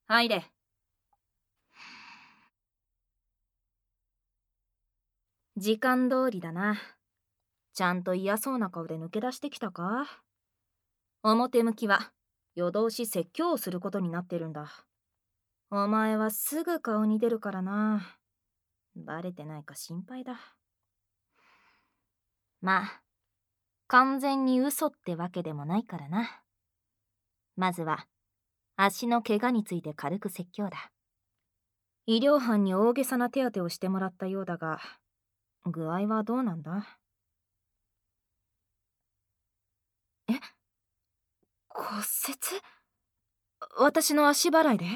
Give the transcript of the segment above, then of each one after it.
入れ。時間通りだな。ちゃんと嫌そうな顔で抜け出してきたか？表向きは夜通し説教をすることになってるんだ。お前はすぐ顔に出るからな。バレてないか心配だ。まあ、完全に嘘ってわけでもないからな。まずは足の怪我について軽く説教だ。医療班に大げさな手当てをしてもらったようだが、具合はどうなんだ？え？骨折？私の足払いで？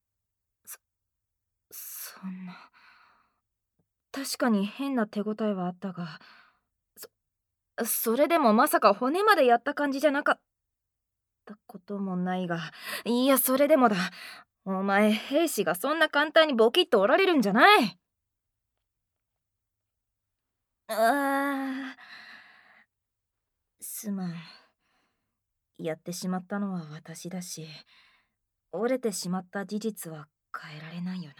そんな。確かに変な手応えはあったが、それでもまさか骨までやった感じじゃなかったこともないが、いや、それでもだ。お前、兵士がそんな簡単にボキッと折られるんじゃない。すまん。やってしまったのは私だし、折れてしまった事実は変えられないよ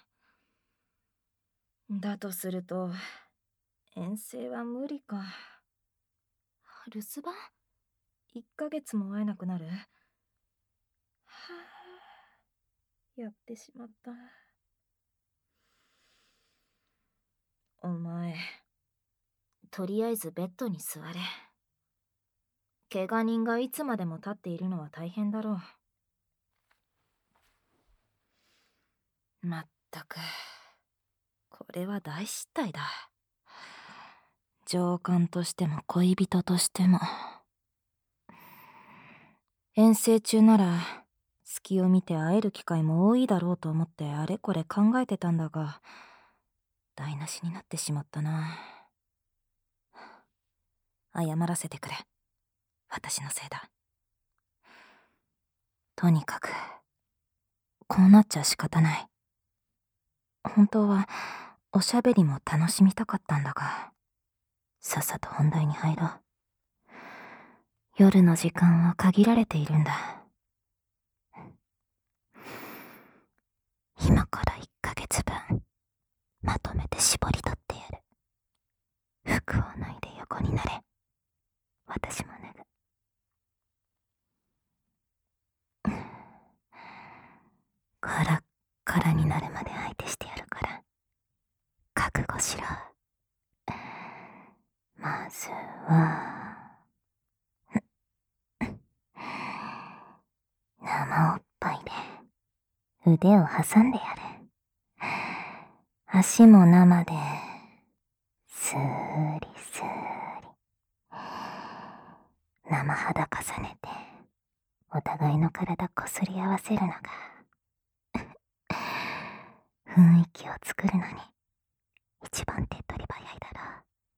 な。だとすると、遠征は無理か。留守番？ 1 ヶ月も会えなくなる？はあ、やってしまった。お前、とりあえずベッドに座れ。怪我人がいつまでも立っているのは大変だろう。まったく、これは大失態だ。上官としても恋人としても。遠征中なら隙を見て会える機会も多いだろうと思ってあれこれ考えてたんだが、台無しになってしまったな。謝らせてくれ。私のせいだ。とにかくこうなっちゃ仕方ない。本当はおしゃべりも楽しみたかったんだが、さっさと本題に入ろう。夜の時間は限られているんだ。今から1ヶ月分まとめて絞り取ってやる。服を脱いで横になれ。私も脱ぐ。カラッカラになるまで相手してやるから覚悟しろ。まずは生おっぱいで腕を挟んでやる。足も生でスーリスーリ。生肌重ねてお互いの体こすり合わせるのが雰囲気を作るのに一番手っ取り早いだ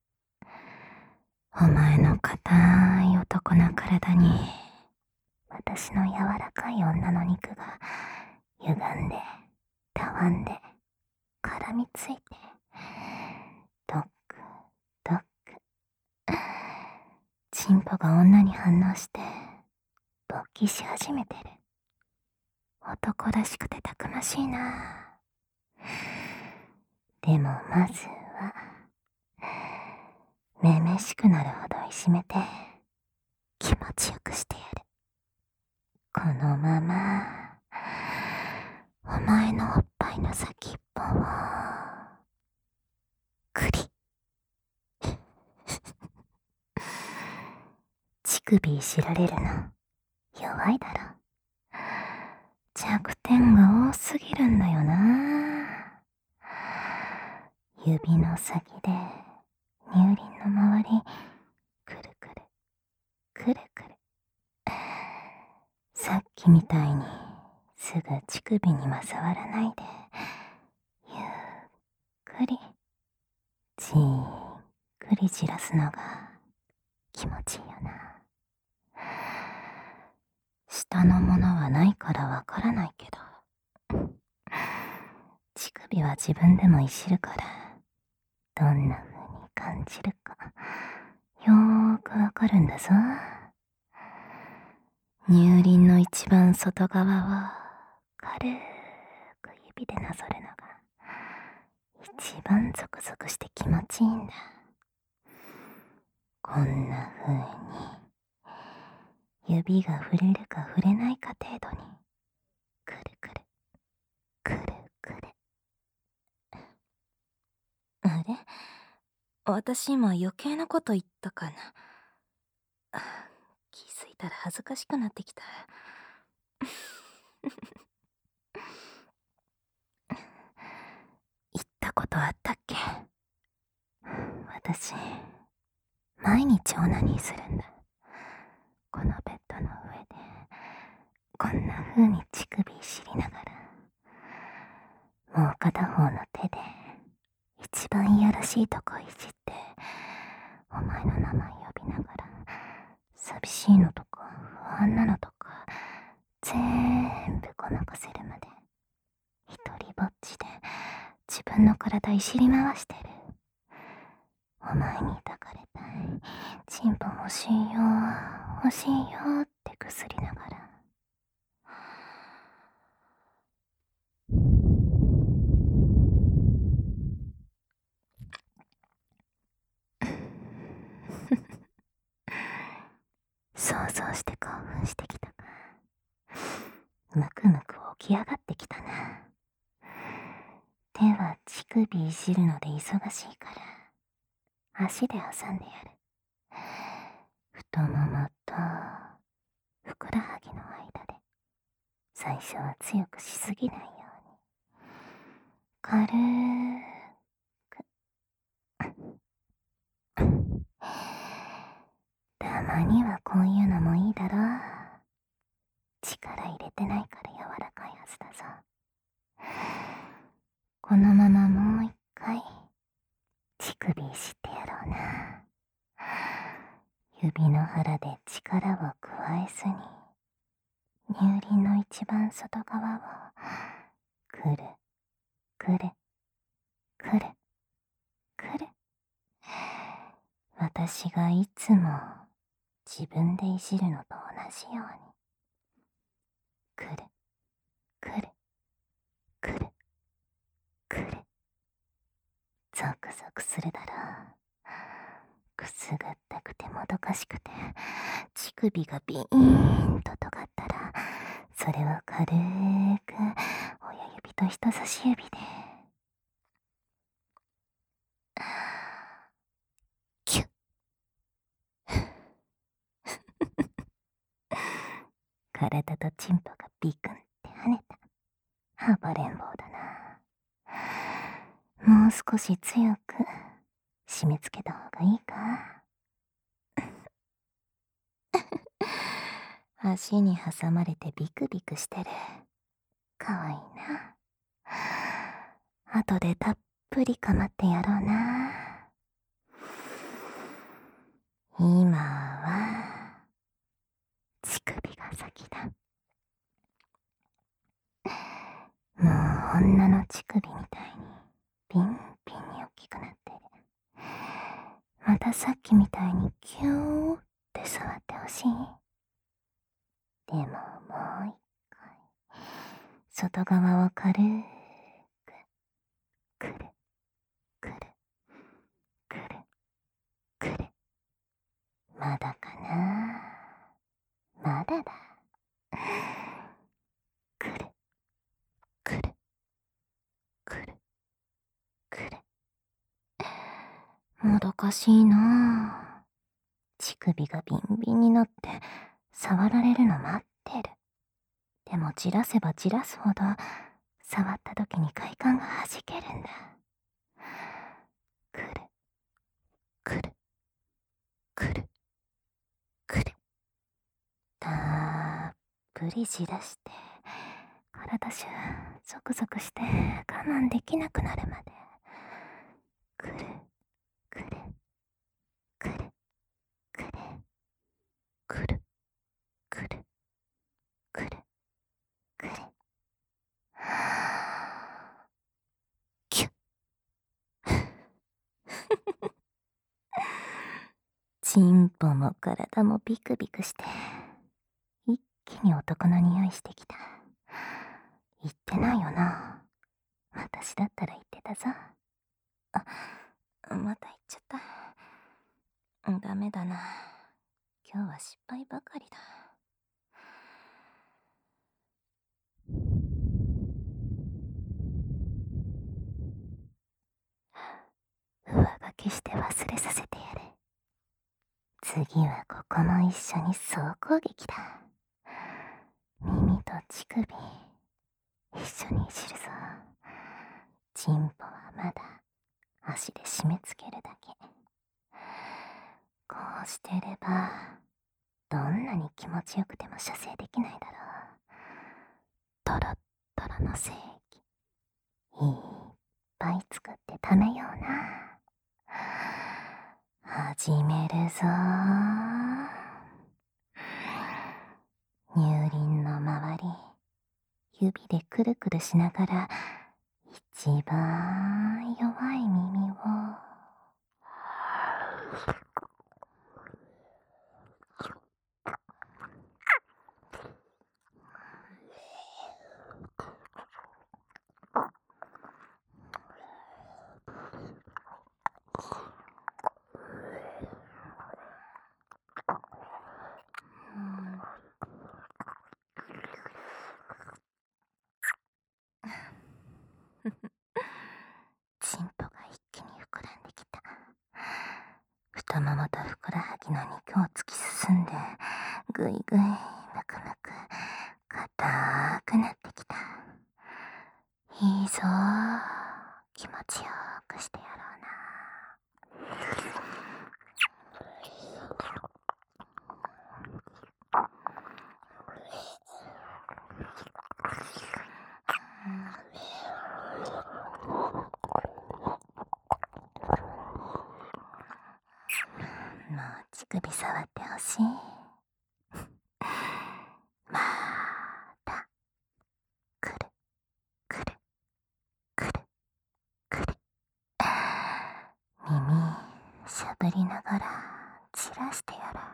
ろう。お前の硬い男の体に私の柔らかい女の肉が歪んでたわんで絡みついてドックドック。チンポが女に反応して勃起し始めてる。男らしくてたくましいな。でもまずはめめしくなるほどいじめて気持ちよくしてやる。このままお前のおっぱいの先っぽをクリ乳首いじられるの弱いだろ。弱点が多すぎるんだよな。指の先で乳輪の周りくるくるくるくる。さっきみたいにすぐ乳首には触らないでゆっくりじっくりじらすのが気持ちいいよな。下のものはないからわからないけど、乳首は自分でもいじるからどんな風に感じるかよーくわかるんだぞ。乳輪の一番外側を軽く指でなぞるのが一番ゾクゾクして気持ちいいんだ。こんな風に指が触れるか触れないか程度にくるくるくるくる。あれ、私今余計なこと言ったかな。気づいたら恥ずかしくなってきた。言ったことあったっけ？私、毎日オナニーするんだ。このベッドの上で、こんな風に乳首いじりながら、もう片方の手で、一番いやらしいとこいじって、お前の名前呼びながら、寂しいのとか、不安なのとか、全部ごまかせるまで、一人ぼっちで、自分の体いじり回してる。お前に抱かれたい。チンポ欲しいよ、欲しいよってくすりながら。想像して興奮してきたか。むくむく起き上がってきたな。手は乳首いじるので忙しいから、足で挟んでやる。太ももとふくらはぎの間で、最初は強くしすぎないように、軽く。たまにはこういうのもいいだろう。力入れてないから柔らかいはずだぞ。このままもう一回、乳首いじってやろうな。指の腹で力を加えずに、乳輪の一番外側を、くる、くる、くる、くる。私がいつも自分でいじるのと同じように、くる、くる、くる、くる。ゾクゾクするだろう。くすぐったくてもどかしくて、乳首がビーンと尖ったら、それを軽く親指と人差し指で、キュッ。体とチンポがビクンって跳ねた。暴れん坊だな。もう少し強く締め付けた方がいいか。足に挟まれてビクビクしてる。かわいいな。後でたっぷりかまってやろうな。今は乳首が先だ。もう女の乳首みたいにピンピンに大きくなってる。またさっきみたいにキューって触ってほしい。でももう一回、外側を軽くくるくるくるくる。まだかな。まだだ。くるくるくるくる。もどかしいな。乳首がビンビンになって触られるの待ってる。でもじらせばじらすほど触った時に快感がはじけるんだ。くるくるくるくる。たっぷりじらして、体中ゾクゾクして我慢できなくなるまで、くるくるくるくるくるくるくるくる。キュッ。チンポも体もビクビクして、一気に男の匂いしてきた。一ってないよな。私だったら言ってたぞ。また言っちゃった。ダメだな。今日は失敗ばかりだ。上書きして忘れさせてやる。次はここも一緒に総攻撃だ。耳と乳首一緒にいじるぞ。チンポはまだ足で締め付けるだけ。こうしてればどんなに気持ちよくても射精できないだろう。トロットロの精液いっぱい作って食べような。始めるぞ。乳輪の周り指でくるくるしながら一番弱い耳をチンポが一気に膨らんできた。太ももとふくらはぎの肉を突き進んでぐいぐいむくむく硬くなってきた。いいぞ、気持ちよくしてやろうな。もう乳首触ってほしい。またくるくるくるくる。耳しゃぶりながら散らしてやる。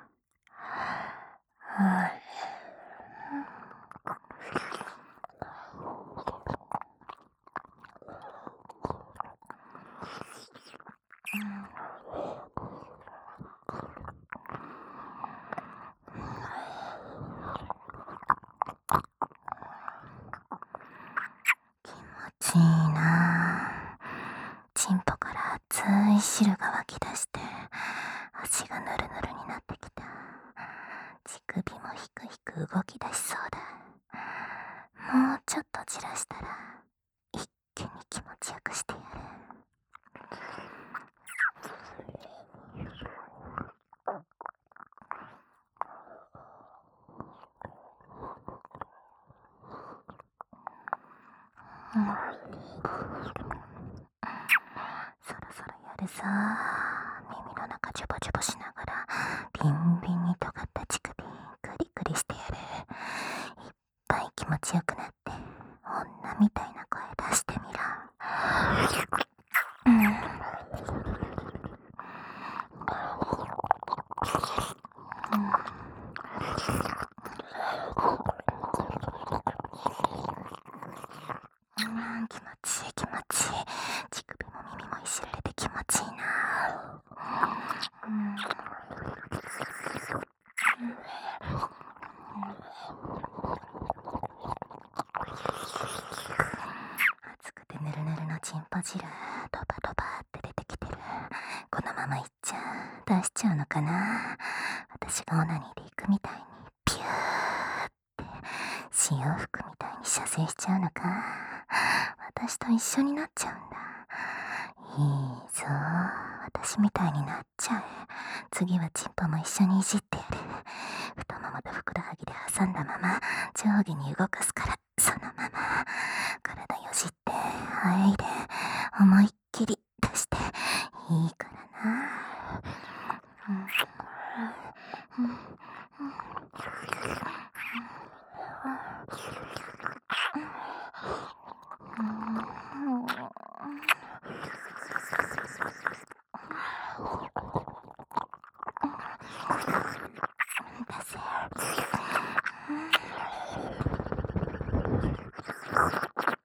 気持ちいいな。チンポから熱い汁が湧き出して足がヌルヌルになってきた。乳首もひくひく動き出しそうだ。もうちょっとじらしたら一気に気持ちよくしてやる。そろそろやるぞ。耳の中ジュボジュボしながらビンビンに尖った乳首クリクリしてやる。いっぱい気持ちよくなって女みたいな声出してみろ。気持ちいい気持ちいい。乳首も耳もいじられて気持ちいいな。熱くてぬるぬるのチンポ汁ドバドバって出てきてる。このままいっちゃ出しちゃうのかな。私がオナニーで行くみたいにピューって潮吹くみたいに射精しちゃうのか。私と一緒になっちゃうんだ。いいぞ、私みたいになっちゃえ。次はチンポも一緒にいじってやる。太ももとふくらはぎで挟んだまま上下に動かすから、そのまま体よじってあえいで思いっきり出していいからな。出せ。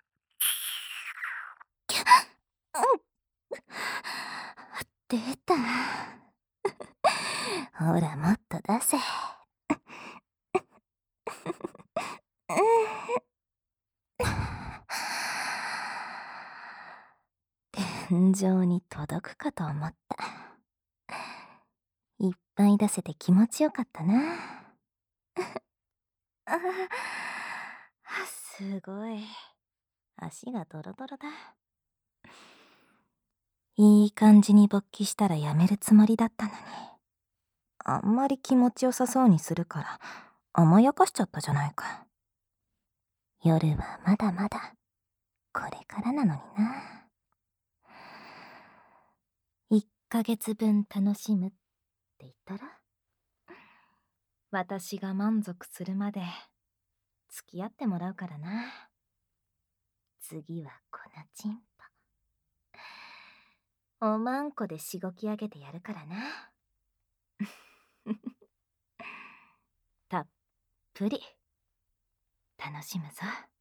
感情に届くかと思った。いっぱい出せて気持ちよかったな。あすごい。足がドロドロだ。いい感じに勃起したらやめるつもりだったのに。あんまり気持ちよさそうにするから甘やかしちゃったじゃないか。夜はまだまだこれからなのにな。1ヶ月分楽しむって言ったら、私が満足するまで付き合ってもらうからな。次は粉チンポ。おまんこでしごき上げてやるからな。たっぷり楽しむぞ。